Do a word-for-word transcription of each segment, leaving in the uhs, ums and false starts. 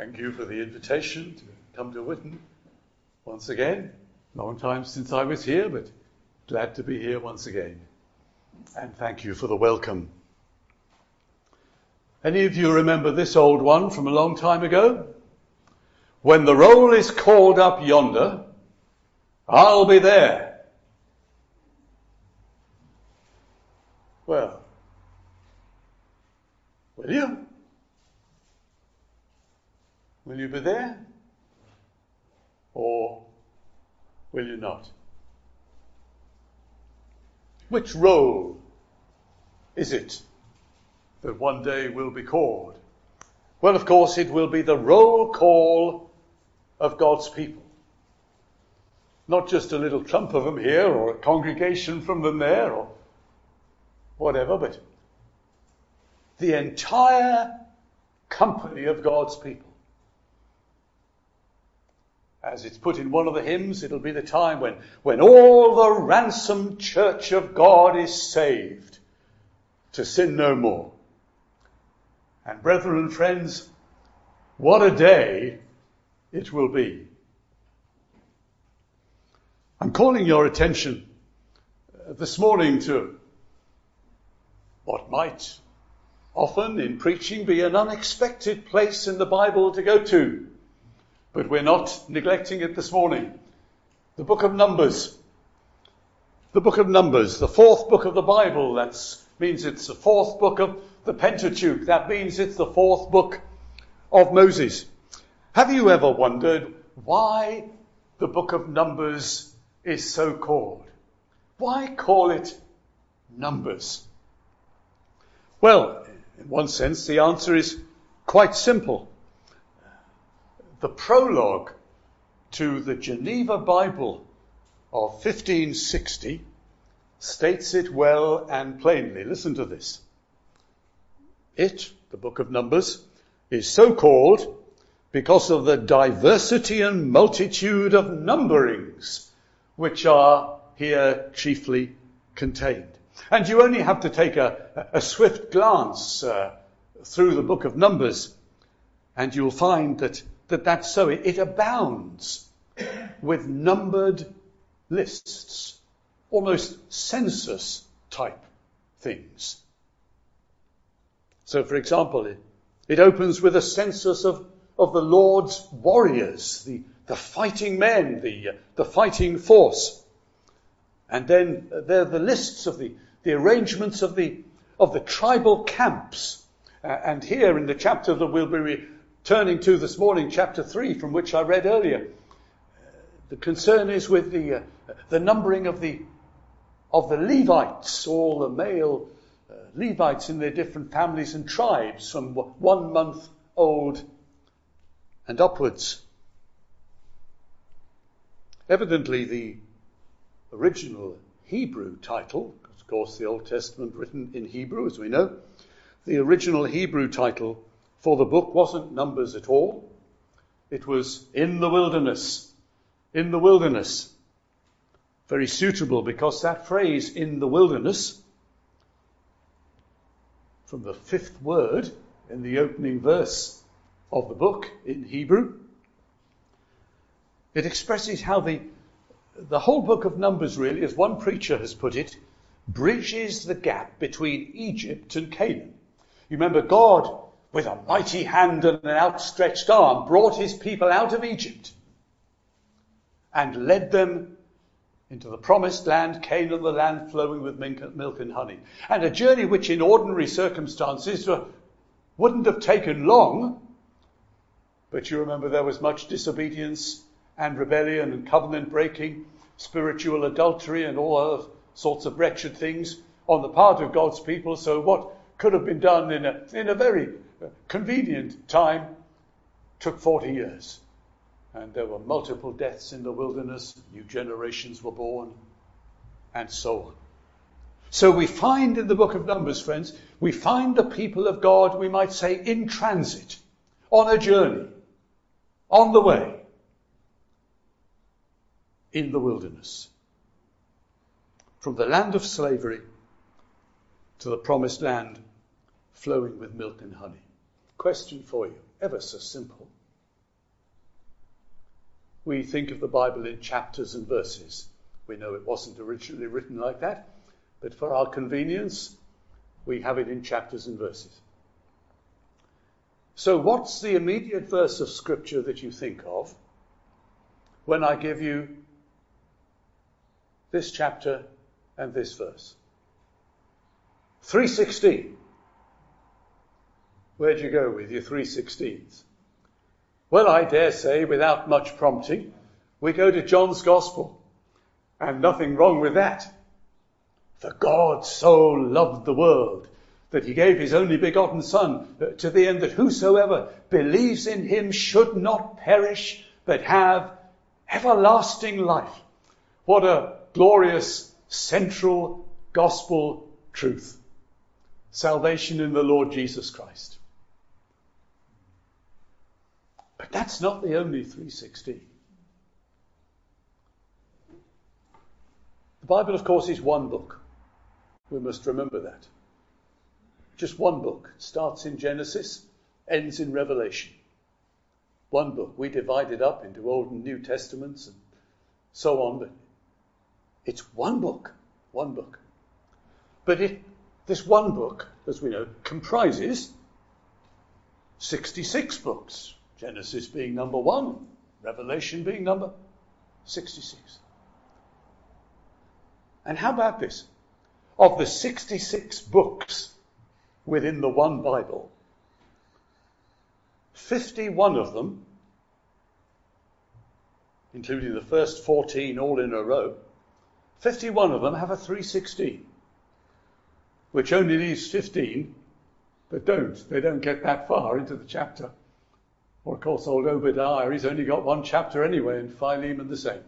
Thank you for the invitation to come to Witton once again. Long time since I was here, but glad to be here once again. And thank you for the welcome. Any of you remember this old one from a long time ago? When the roll is called up yonder, I'll be there. Well, will you? Will you be there? Or will you not? Which roll is it that one day will be called? Well, of course, it will be the roll call of God's people. Not just a little clump of them here or a congregation from them there or whatever, but the entire company of God's people. As it's put in one of the hymns, it'll be the time when, when all the ransomed church of God is saved to sin no more. And brethren and friends, what a day it will be. I'm calling your attention this morning to what might often in preaching be an unexpected place in the Bible to go to. But we're not neglecting it this morning. The book of Numbers. The book of Numbers, the fourth book of the Bible. That means it's the fourth book of the Pentateuch. That means it's the fourth book of Moses. Have you ever wondered why the book of Numbers is so called? Why call it Numbers? Well, in one sense, the answer is quite simple. The prologue to the Geneva Bible of fifteen sixty states it well and plainly. Listen to this. It, the book of Numbers, is so called because of the diversity and multitude of numberings which are here chiefly contained. And you only have to take a, a swift glance uh, through the book of Numbers and you'll find that that that's so. It, it abounds with numbered lists, almost census-type things. So, for example, it, it opens with a census of, of the Lord's warriors, the, the fighting men, the, uh, the fighting force. And then uh, there are the lists of the, the arrangements of the, of the tribal camps. Uh, and here in the chapter that we'll be re- turning to this morning, chapter three, from which I read earlier, uh, the concern is with the uh, the numbering of the of the Levites, all the male uh, Levites in their different families and tribes, from one month old and upwards. Evidently, the original Hebrew title, because of course the Old Testament written in Hebrew, as we know, the original Hebrew title for the book wasn't Numbers at all. It was In the Wilderness. In the Wilderness. Very suitable because that phrase, in the wilderness, from the fifth word in the opening verse of the book in Hebrew, it expresses how the, the whole book of Numbers really, as one preacher has put it, bridges the gap between Egypt and Canaan. You remember God, with a mighty hand and an outstretched arm, brought his people out of Egypt and led them into the promised land, Canaan, the land flowing with milk and honey. And a journey which in ordinary circumstances wouldn't have taken long. But you remember there was much disobedience and rebellion and covenant breaking, spiritual adultery and all other sorts of wretched things on the part of God's people. So what could have been done in a, in a very convenient time took forty years. And there were multiple deaths in the wilderness, new generations were born, and so on. So we find in the book of Numbers, friends, we find the people of God, we might say, in transit, on a journey, on the way, in the wilderness. From the land of slavery to the promised land flowing with milk and honey. Question for you, ever so simple. we think of the Bible in chapters and verses. We know it wasn't originally written like that, but for our convenience, we have it in chapters and verses. So what's the immediate verse of Scripture that you think of when I give you this chapter and this verse? three sixteen. Where'd you go with your three sixteens? Well, I dare say, without much prompting, we go to John's Gospel. And nothing wrong with that. For God so loved the world that he gave his only begotten Son, to the end that whosoever believes in him should not perish, but have everlasting life. What a glorious central gospel truth. Salvation in the Lord Jesus Christ. But that's not the only three sixteen. The Bible, of course, is one book. We must remember that. Just one book. It starts in Genesis, ends in Revelation. One book. We divide it up into Old and New Testaments and so on, but it's one book. One book. But it, this one book, as we know, comprises sixty-six books. Genesis being number one, Revelation being number sixty-six. And how about this? Of the sixty-six books within the one Bible, fifty-one of them, including the first fourteen all in a row, fifty-one of them have a three sixteen, which only leaves fifteen that don't. They don't get that far into the chapter. Or, of course, old Obadiah, he's only got one chapter anyway, and Philemon the same.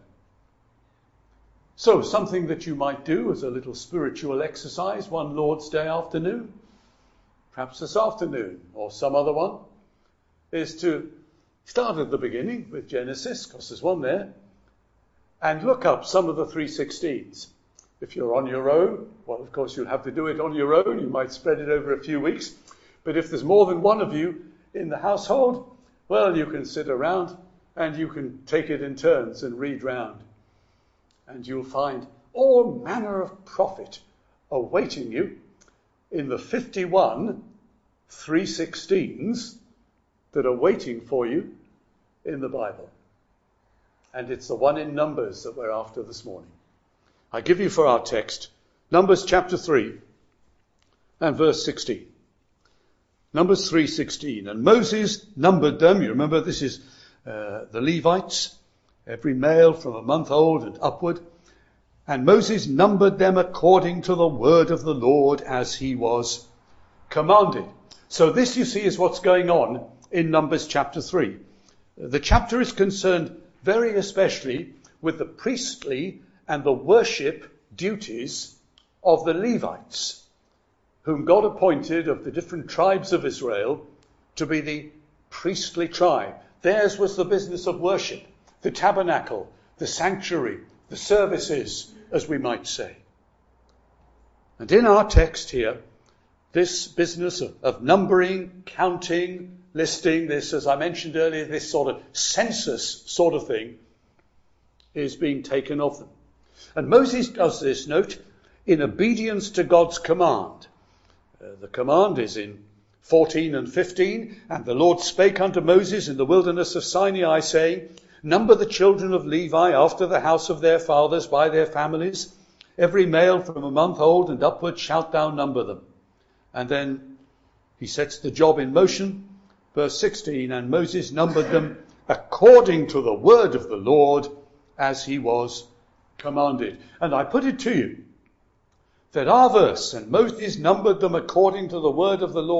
So, something that you might do as a little spiritual exercise one Lord's Day afternoon, perhaps this afternoon, or some other one, is to start at the beginning with Genesis, because there's one there, and look up some of the three sixteens. If you're on your own, well, of course, you'll have to do it on your own. You might spread it over a few weeks. But if there's more than one of you in the household, well, you can sit around and you can take it in turns and read round. And you'll find all manner of profit awaiting you in the fifty-one three sixteens that are waiting for you in the Bible. And it's the one in Numbers that we're after this morning. I give you for our text Numbers chapter three and verse sixteen. Numbers three sixteen. And Moses numbered them. You remember this is uh, the Levites, every male from a month old and upward. And Moses numbered them according to the word of the Lord as he was commanded. So this, you see, is what's going on in Numbers chapter three. The chapter is concerned very especially with the priestly and the worship duties of the Levites, whom God appointed of the different tribes of Israel to be the priestly tribe. Theirs was the business of worship, the tabernacle, the sanctuary, the services, as we might say. And in our text here, this business of, of numbering, counting, listing, this, as I mentioned earlier, this sort of census sort of thing is being taken of them. And Moses does this, note, in obedience to God's command. Uh, the command is in fourteen and fifteen. And the Lord spake unto Moses in the wilderness of Sinai, saying, Number the children of Levi after the house of their fathers by their families. Every male from a month old and upward shalt thou number them. And then he sets the job in motion. Verse sixteen, and Moses numbered them according to the word of the Lord as he was commanded. And I put it to you that our verse, and Moses numbered them according to the word of the Lord